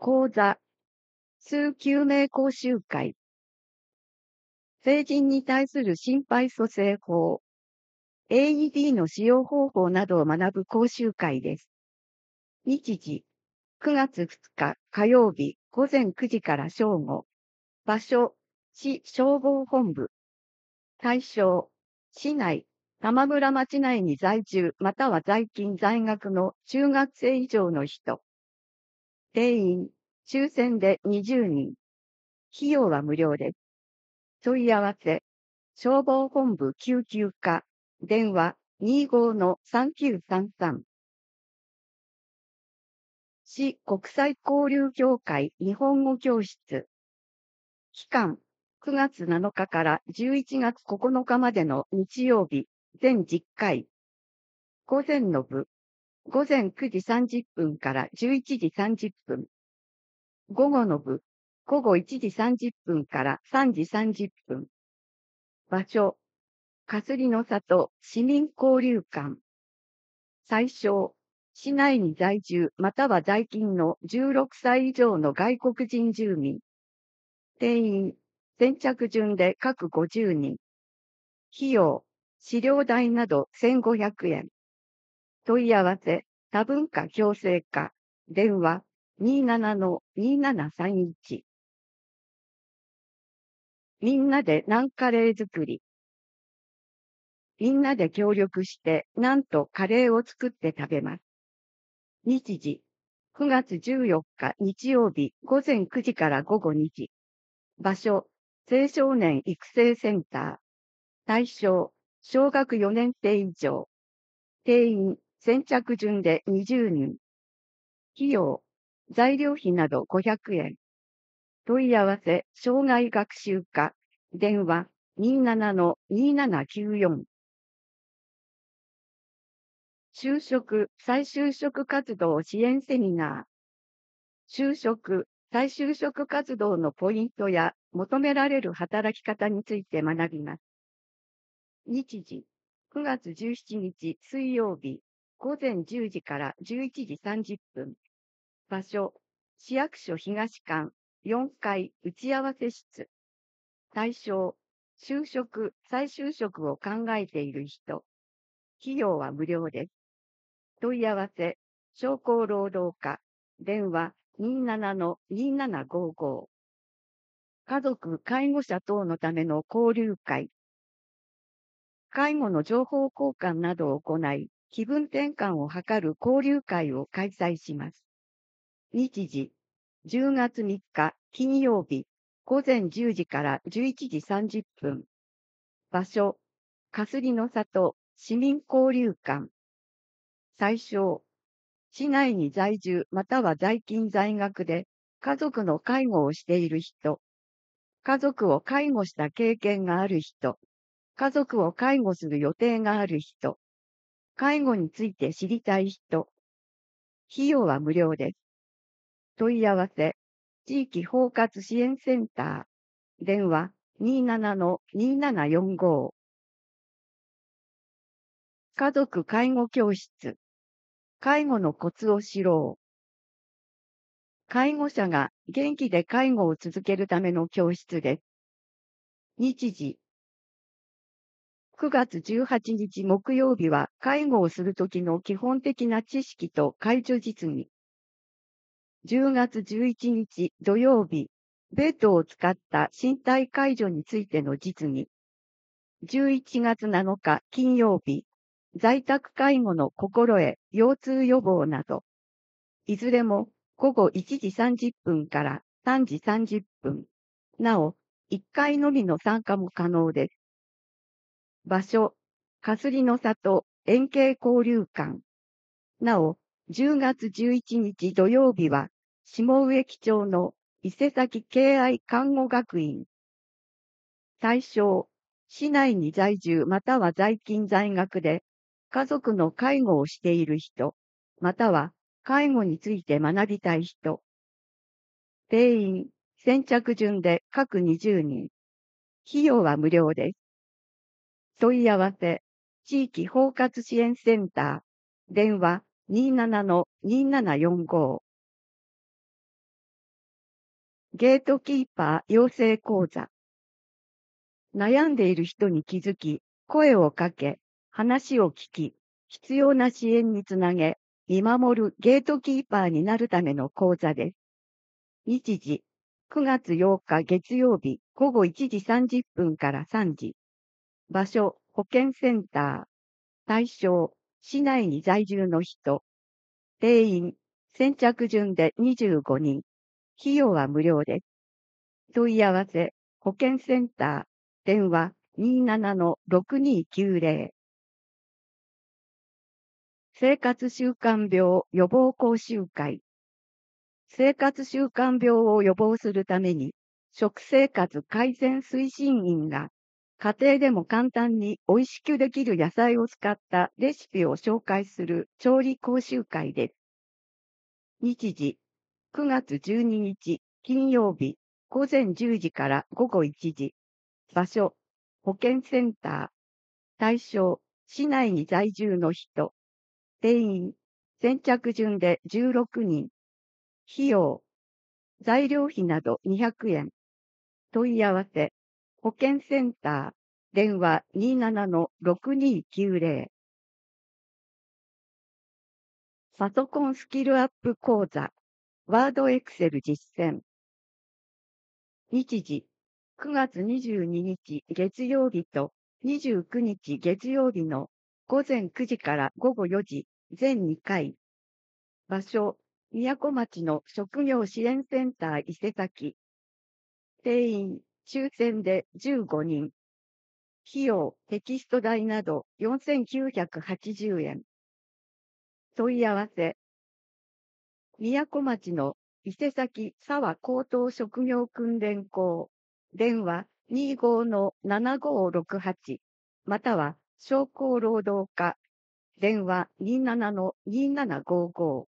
講座、数救命講習会、成人に対する心肺蘇生法、AED の使用方法などを学ぶ講習会です。日時、9月2日火曜日午前9時から正午。場所、市消防本部。対象、市内、玉村町内に在住または在勤在学の中学生以上の人。定員、抽選で20人。費用は無料です。問い合わせ、消防本部救急課、電話25-3933。市国際交流協会日本語教室。期間、9月7日から11月9日までの日曜日、全10回。午前の部、午前9時30分から11時30分。午後の部、午後1時30分から3時30分。場所、かすりの里市民交流館。対象、市内に在住または在勤の16歳以上の外国人住民。定員、先着順で各50人。費用、飼料代など1500円。問い合わせ、多文化共生課、電話27-2731。みんなでナンカレー作り。みんなで協力してナンとカレーを作って食べます。日時、9月14日日曜日午前9時から午後2時。場所、青少年育成センター。対象、小学4年生以上。定員、先着順で20人。費用、材料費など500円。問い合わせ、障害学習課、電話27-2794。就職、再就職活動支援セミナー。就職、再就職活動のポイントや求められる働き方について学びます。日時、9月17日水曜日、午前10時から11時30分。場所、市役所東館4階打ち合わせ室。対象、就職、再就職を考えている人。費用は無料です。問い合わせ、商工労働課、電話27-2755。家族、介護者等のための交流会。介護の情報交換などを行い、気分転換を図る交流会を開催します。日時、10月3日金曜日、午前10時から11時30分。場所、かすりの里市民交流館。対象、市内に在住または在勤在学で家族の介護をしている人、家族を介護した経験がある人、家族を介護する予定がある人、介護について知りたい人。費用は無料です。問い合わせ、地域包括支援センター、電話27-2745。家族介護教室、介護のコツを知ろう。介護者が元気で介護を続けるための教室です。日時、9月18日木曜日は介護をするときの基本的な知識と介助実技。10月11日土曜日、ベッドを使った身体介助についての実技。11月7日金曜日、在宅介護の心得、腰痛予防など。いずれも午後1時30分から3時30分。なお、1回のみの参加も可能です。場所、かすりの里円形交流館。なお、10月11日土曜日は、下植木町の伊勢崎敬愛看護学院。対象、市内に在住または在勤在学で、家族の介護をしている人、または介護について学びたい人。定員、先着順で各20人。費用は無料です。問い合わせ、地域包括支援センター、電話27-2745。 ゲートキーパー養成講座。悩んでいる人に気づき、声をかけ、話を聞き、必要な支援につなげ、見守るゲートキーパーになるための講座です。日時、9月8日月曜日午後1時30分から3時。場所、保健センター。対象、市内に在住の人。定員、先着順で25人。費用は無料です。問い合わせ、保健センター。電話27-6290。生活習慣病予防講習会。生活習慣病を予防するために、食生活改善推進員が家庭でも簡単に美味しくできる野菜を使ったレシピを紹介する調理講習会です。日時、9月12日金曜日午前10時から午後1時。場所、保健センター。対象、市内に在住の人。定員、先着順で16人。費用、材料費など200円。問い合わせ、保健センター。電話27-6290。パソコンスキルアップ講座。ワードエクセル実践。日時、9月22日月曜日と29日月曜日の午前9時から午後4時、全2回。場所、宮古町の職業支援センター伊勢崎。定員、抽選で15人。費用、テキスト代など4980円。問い合わせ、宮古町の伊勢崎沢高等職業訓練校。電話25-7568。または、商工労働課。電話27-2755。